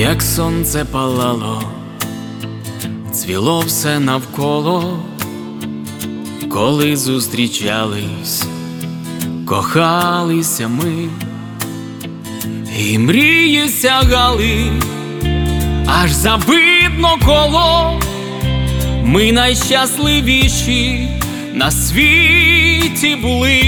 як сонце палало, цвіло все навколо, коли зустрічались, кохалися ми, і мрії сягали, аж завидно коло. Ми найщасливіші на світі були,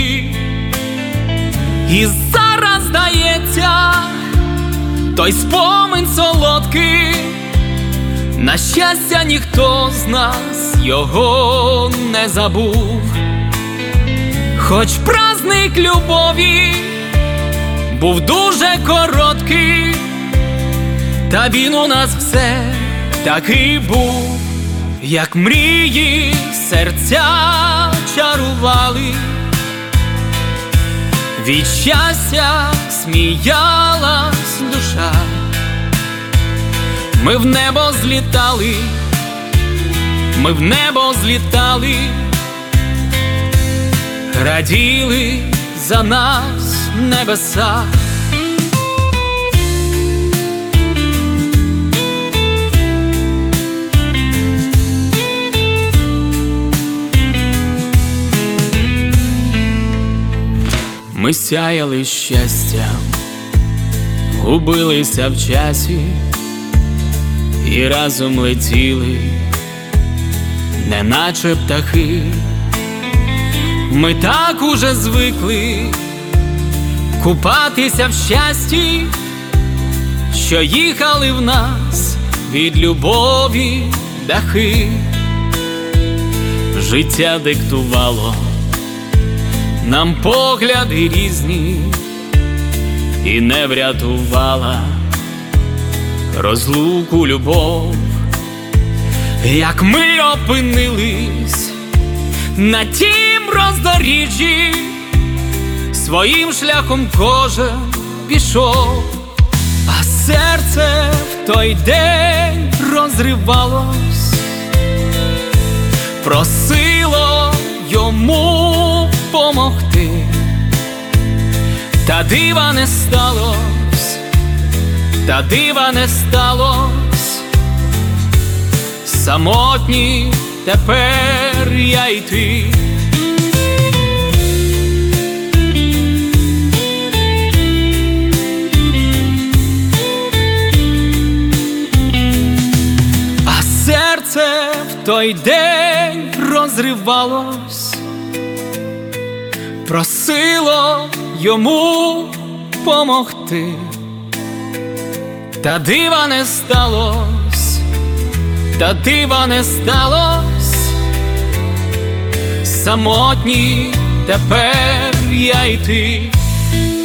і зараз здається, той спомин солодкий, на щастя, ніхто з нас його не забув. Хоч праздник любові був дуже короткий, та він у нас все такий був, як мрії серця чарували, від щастя сміялась душа. Ми в небо злітали, ми в небо злітали, раділи за нас небеса. Ми сяяли щастям, губилися в часі і разом летіли, неначе птахи. Ми так уже звикли купатися в щасті, що їхали в нас від любові дахи. Життя диктувало нам погляди різні, і не врятувала розлуку любов. Як ми опинились на тім роздоріжжі, своїм шляхом кожен пішов, а серце в той день розривалось, просило йому помогти, та дива не сталось, та дива не сталось. Самотні тепер я й ти. А серце в той день розривалось, просило йому помогти, та дива не сталось, та дива не сталось. Самотні тепер я й ти.